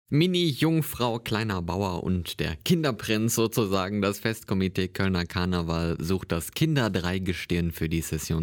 Mini-Jungfrau, kleiner Bauer und der Kinderprinz sozusagen. Das Festkomitee Kölner Karneval sucht das Kinderdreigestirn für die Session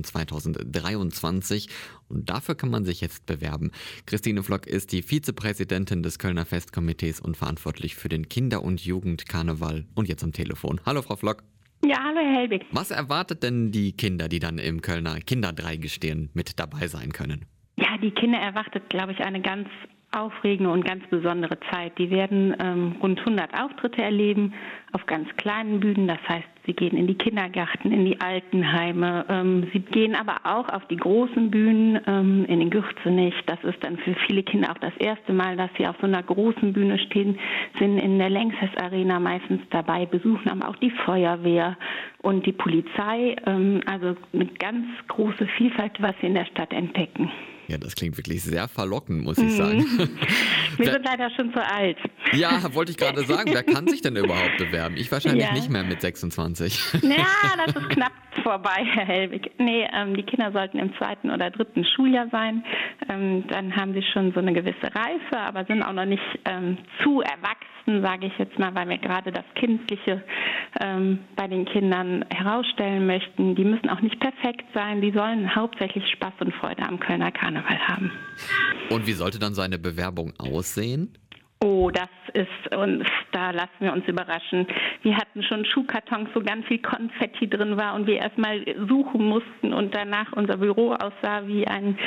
2023 und dafür kann man sich jetzt bewerben. Christine Flock ist die Vizepräsidentin des Kölner Festkomitees und verantwortlich für den Kinder- und Jugendkarneval und jetzt am Telefon. Hallo Frau Flock. Ja, hallo Herr Helbig. Was erwartet denn die Kinder, die dann im Kölner Kinderdreigestirn mit dabei sein können? Ja, die Kinder erwartet, glaube ich, eine ganz aufregende und ganz besondere Zeit. Die werden rund 100 Auftritte erleben auf ganz kleinen Bühnen. Das heißt, sie gehen in die Kindergärten, in die Altenheime. Sie gehen aber auch auf die großen Bühnen, in den Gürzenich. Das ist dann für viele Kinder auch das erste Mal, dass sie auf so einer großen Bühne stehen, sind in der Längses Arena meistens dabei, besuchen aber auch die Feuerwehr und die Polizei. Also eine ganz große Vielfalt, was sie in der Stadt entdecken. Ja, das klingt wirklich sehr verlockend, muss ich sagen. Wir sind leider schon zu alt. Ja, wollte ich gerade sagen. Wer kann sich denn überhaupt bewerben? Ich wahrscheinlich nicht mehr mit 26. Ja, das ist knapp vorbei, Herr Helbig. Nee, die Kinder sollten im 2. oder 3. Schuljahr sein. Dann haben sie schon so eine gewisse Reife, aber sind auch noch nicht zu erwachsen, sage ich jetzt mal, weil wir gerade das Kindliche bei den Kindern herausstellen möchten. Die müssen auch nicht perfekt sein. Die sollen hauptsächlich Spaß und Freude am Kölner Karneval haben. Und wie sollte dann so eine Bewerbung aussehen? Oh, das ist, und da lassen wir uns überraschen. Wir hatten schon Schuhkartons, wo ganz viel Konfetti drin war und wir erstmal suchen mussten und danach unser Büro aussah wie ein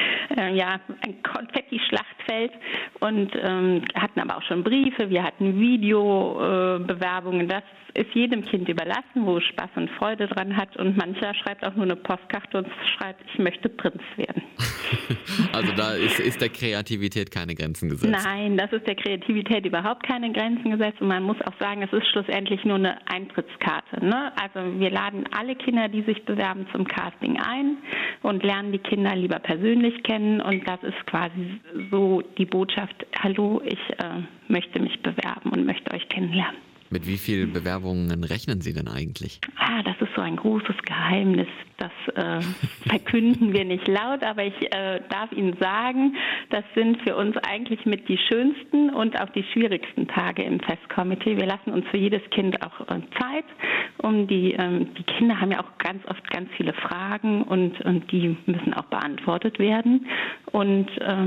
Konfetti-Schlachtfeld und hatten aber auch schon Briefe, wir hatten Videobewerbungen. Das ist jedem Kind überlassen, wo es Spaß und Freude dran hat und mancher schreibt auch nur eine Postkarte und schreibt, ich möchte Prinz werden. Also da ist der Kreativität keine Grenzen gesetzt. Nein, das ist der Kreativität überhaupt keine Grenzen gesetzt und man muss auch sagen, es ist schlussendlich nur eine Eintrittskarte. Ne? Also wir laden alle Kinder, die sich bewerben, zum Casting ein und lernen die Kinder lieber persönlich kennen und das ist quasi so die Botschaft, hallo, ich möchte mich bewerben und möchte euch kennenlernen. Mit wie vielen Bewerbungen rechnen Sie denn eigentlich? Das ist so ein großes Geheimnis. Das verkünden wir nicht laut, aber ich darf Ihnen sagen, das sind für uns eigentlich mit die schönsten und auch die schwierigsten Tage im Festkomitee. Wir lassen uns für jedes Kind auch Zeit. Die Kinder haben ja auch ganz oft ganz viele Fragen und die müssen auch beantwortet werden. Und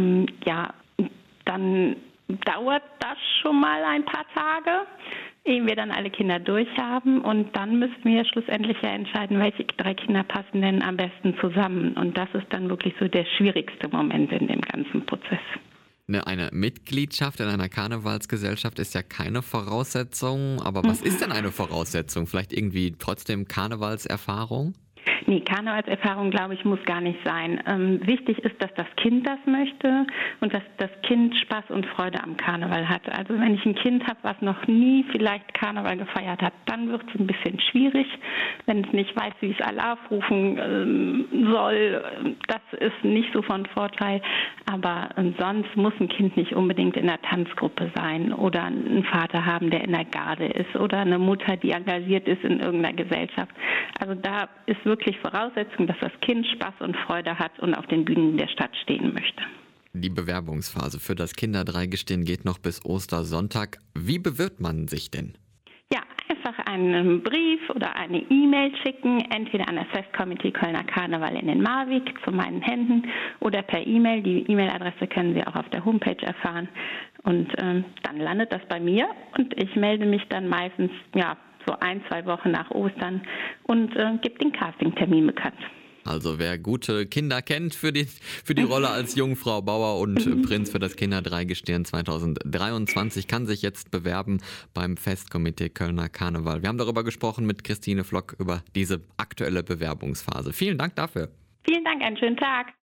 dann dauert das schon mal ein paar Tage, ehe wir dann alle Kinder durchhaben und dann müssen wir schlussendlich ja entscheiden, welche 3 Kinder passen denn am besten zusammen und das ist dann wirklich so der schwierigste Moment in dem ganzen Prozess. Eine Mitgliedschaft in einer Karnevalsgesellschaft ist ja keine Voraussetzung, aber was ist denn eine Voraussetzung? Vielleicht irgendwie trotzdem Karnevalserfahrung? Nee, Karnevalserfahrung, glaube ich, muss gar nicht sein. Wichtig ist, dass das Kind das möchte und dass das Kind Spaß und Freude am Karneval hat. Also wenn ich ein Kind habe, was noch nie vielleicht Karneval gefeiert hat, dann wird es ein bisschen schwierig. Wenn es nicht weiß, wie es Allah aufrufen soll, das ist nicht so von Vorteil. Aber sonst muss ein Kind nicht unbedingt in einer Tanzgruppe sein oder einen Vater haben, der in der Garde ist oder eine Mutter, die engagiert ist in irgendeiner Gesellschaft. Also da ist wirklich Voraussetzung, dass das Kind Spaß und Freude hat und auf den Bühnen der Stadt stehen möchte. Die Bewerbungsphase für das Kinderdreigestirn geht noch bis Ostersonntag. Wie bewirbt man sich denn? Ja, einfach einen Brief oder eine E-Mail schicken, entweder an das Festkomitee Kölner Karneval in den Marwig zu meinen Händen oder per E-Mail. Die E-Mail-Adresse können Sie auch auf der Homepage erfahren. Und dann landet das bei mir und ich melde mich dann meistens so 1-2 Wochen nach Ostern und gebe den Castingtermin bekannt. Also wer gute Kinder kennt für die Rolle als Jungfrau Bauer und Prinz für das Kinderdreigestirn 2023, kann sich jetzt bewerben beim Festkomitee Kölner Karneval. Wir haben darüber gesprochen mit Christine Flock über diese aktuelle Bewerbungsphase. Vielen Dank dafür. Vielen Dank, einen schönen Tag.